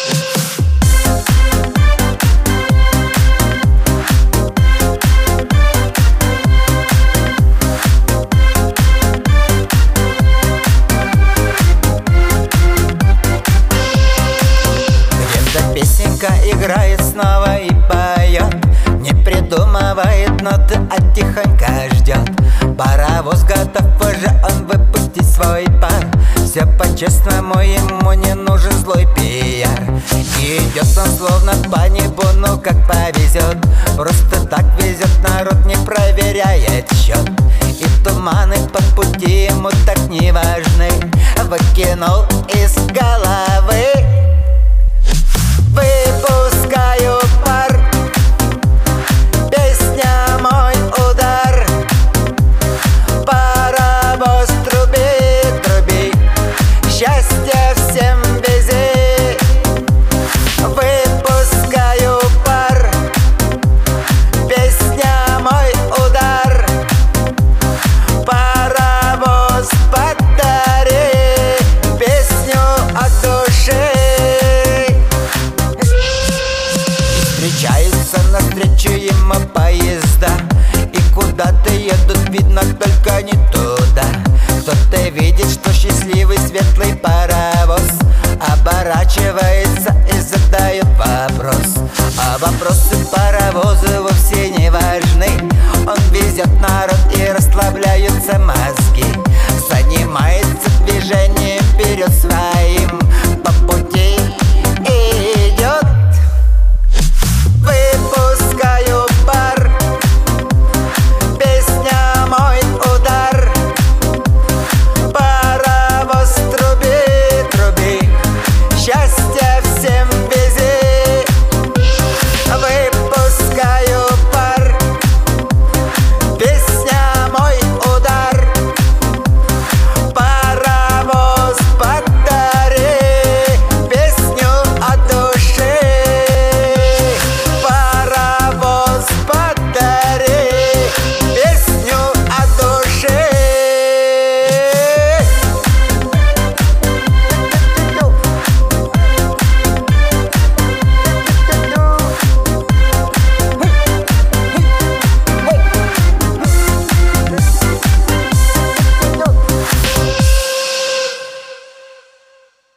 Играет снова и поет, не придумывает ноты, а тихонько ждет. Паровоз готов, позже он выпустит свой пар. Все по-честному, ему не нужен злой пиар. Идет он словно по небу, ну как по